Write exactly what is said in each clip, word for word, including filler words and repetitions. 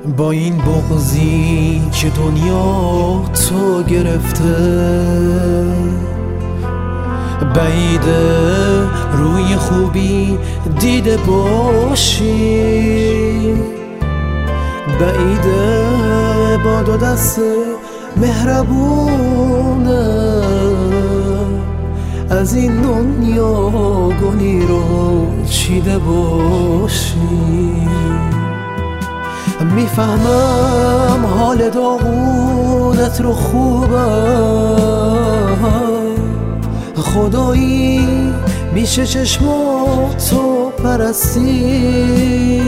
با این بغضی که دنیا تو گرفته، بعیده روی خوبی دیده باشی، بعیده با دو دست مهربونه از این دنیا گلی رو چیده باشی. میفهمم حال داغونت رو خوبم، خدایی میشه چشماتو پرستی،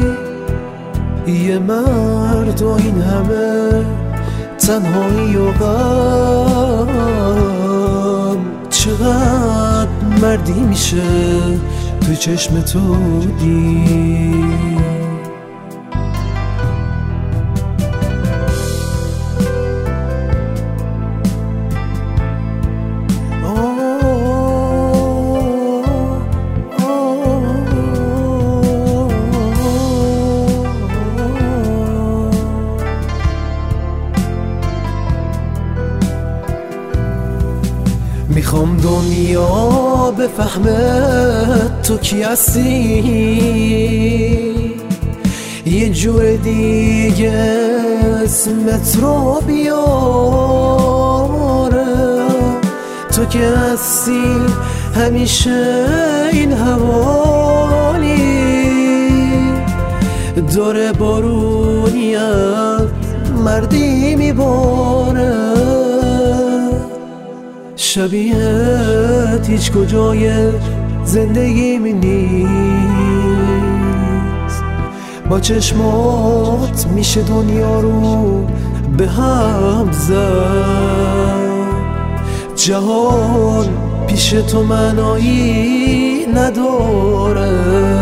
یه مرد و این همه تنهایی و غم، چقدر مردی میشه تو چشم تو دید. میخوام دنیا بفهمه تو کی هستی، یه جور دیگه اسمت رو بیاره، تو که هستی همیشه این حوالی، دور بارونیت مردی میباره، شبیهت هیچ کجای زندگیم نیست، با چشمات میشه دنیا رو به هم زد، جهان پیش تو معنایی نداره،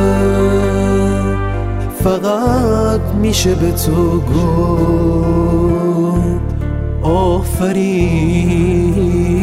فقط میشه به تو گفت آفرین.